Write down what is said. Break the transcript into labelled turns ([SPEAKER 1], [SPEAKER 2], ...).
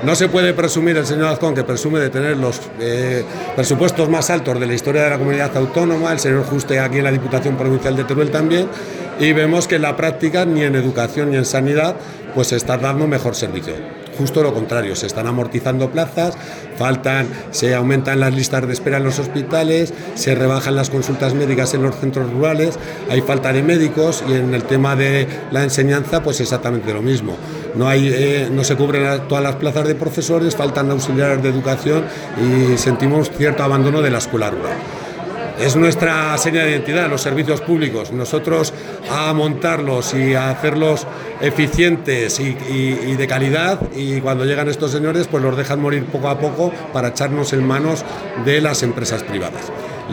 [SPEAKER 1] No se puede presumir el señor Azcón, que presume de tener los presupuestos más altos de la historia de la comunidad autónoma, el señor Juste aquí en la Diputación Provincial de Teruel también, y vemos que en la práctica ni en educación ni en sanidad pues se está dando mejor servicio. Justo lo contrario, se están amortizando plazas, se aumentan las listas de espera en los hospitales, se rebajan las consultas médicas en los centros rurales, hay falta de médicos, y en el tema de la enseñanza pues exactamente lo mismo. No se cubren todas las plazas de profesores, faltan auxiliares de educación y sentimos cierto abandono de la escuela rural. Es nuestra seña de identidad, los servicios públicos. Nosotros a montarlos y a hacerlos eficientes y de calidad, y cuando llegan estos señores pues los dejan morir poco a poco para echarnos en manos de las empresas privadas.